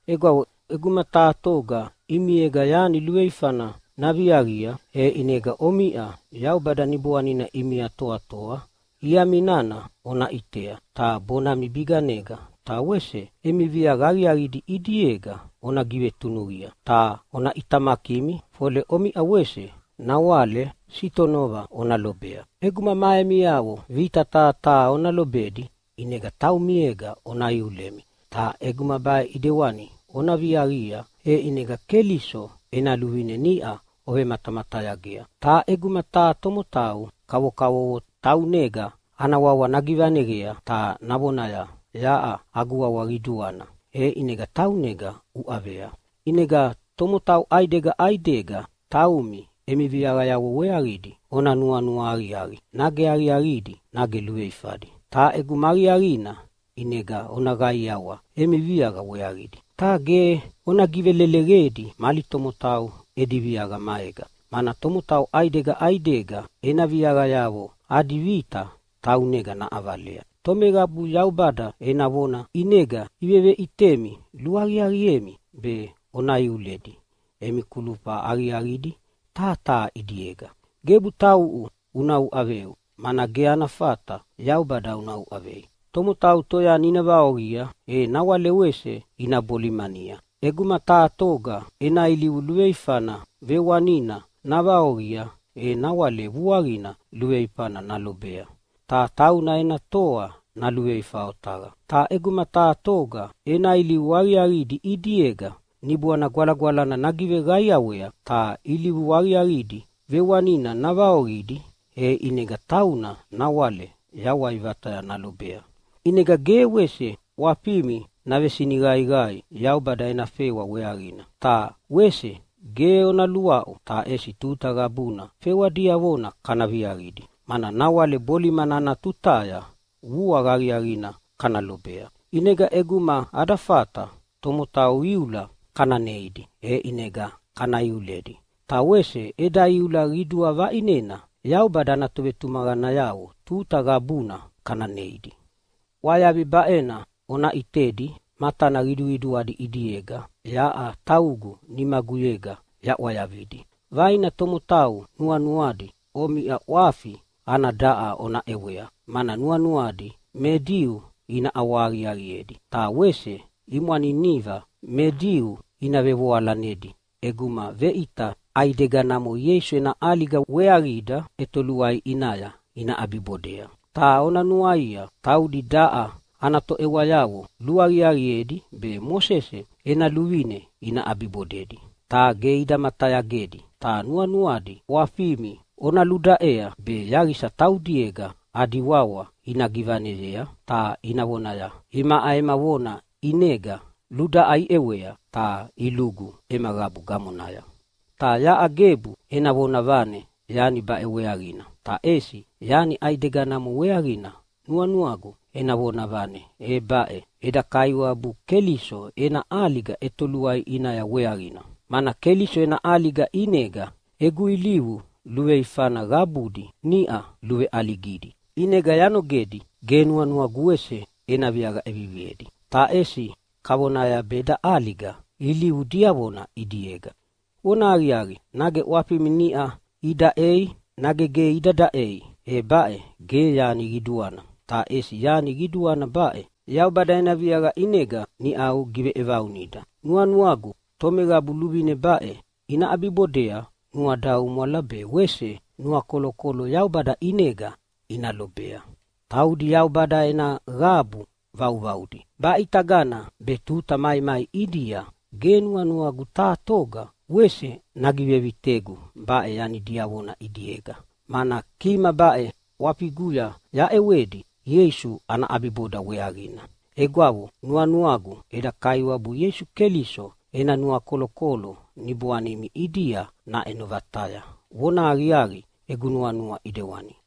Egwa eguma tātoga imiega yani lueifana naviagia inega omia yaubada nibuanina imia toa ia minana ona itea ta bona mibiganega ta wese emivia gariaridi idiega ona give tunugia ta ona itamakimi fole omi awese na wale sitonova ona lobea. Eguma maemi yao vita ta ona lobedi inega taumiega ona iulemi ta eguma bae idewani ona viagia inega keliso ena luvine nia ove matamatayagea ta eguma ta tomotau kawo tau nega ana wawa nagivanegea ta nabonaya yaa agua wagiduana inega tau nega uavea inega tomotau aidega taumi emiviaga yawo weagidi ona nua ariari nage ariaridi nage lueifadi ta eguma ariarina inega ona gaiawa emiviaga weagidi ta ge ona givelelegeredi mali tomotau ediviaga maega mana tomotau aidega ena viaga yawo adivita tau nega na avalea tomega bu yaubada ena vona inega iveve itemi luariariemi be ona iuledi emi kulupa ariaridi ta idiega gebu tau unau aveu mana geana fata yaubada unau avei tomotau toya ninavaogia nawale wese ina bolimania eguma toga ena iliu lueifana vewanina navaogia nawale vuagina lueifana nalobea ta tauna ena toa na lueifaotaga ta eguma toga ena iliu ariaridi idiega nibuana gwalagwalana nagive gaiawea ta iliu ariaridi vewanina navaogidi inega tauna nawale yawaivataya nalobea inega gewese wapimi navesini gai yaubada ena fewa weagina ta wese ge ona luao ta esi tuta gabuna fewa diavona kana viagidi mana nawale boli manana tutaya vua gariarina kana lobea inega eguma adafata tomotau iula kana neidi inega kana iuledi ta wese eda iula ridua vainena yaubada na tovetumagana yao tuta gabuna kana neidi wayabi baena ona itedi matana ridu adi idiega yaa taugu nimaguyega ya wayavidi vaina tomotau nuanuadi omia wafi ana daa ona ewea mana nuanuadi mediu ina awari ariedi ta wese imwani niva mediu ina vevoala nedi eguma veita aideganamo Yesu ena aliga wearida etoluai inaya ina abibodea ta ona nuaia taudi daa ana to ewayawo luariariedi be Mosese ena luwine ina abibodedi ta geida mataya gedi ta nuanuadi wafimi ona ludaea be yarisa taudiega adiwawa ina givanezea ta inawonaya ima aema wona inega luda ai ewea ta ilugu emagabu gamonaya ta ya agebu ena wona vane yani ba eweagina ta esi yani aideganamo weagina nuanuago ena wona vane bae eda kaiwa bu keliso ena aliga etoluai ina ya weagina mana keliso ena aliga inega eguiliu lueifana gabudi nia lue aligidi inega yano gedi genuanua guese ena viaga eviviedi ta esi kabonaya beda aliga iliu diavona idiega ona ariari nage wapi minia ida nage ge ida da bae ge yani giduana ta esi yani giduana bae yaubada ena viaga inega ni au give evaunida nuanuagu tomega bulubine bae ina abibodea nuadau mwalabe wese nuakolokolo yaubada inega ina lobea taudi yaubada ena gabu vaudi ba itagana betuta mai idia genuanuagu toga wese nagive vitegu bae yani diavona idiega mana kima bae wapiguya ya ewedi Yesu ana abiboda weagina egwawo nuanuagu eda kaiwa bu Yesu keliso ena nuakolokolo nibuanimi idia na enovataya wona ariari egunuanua idewani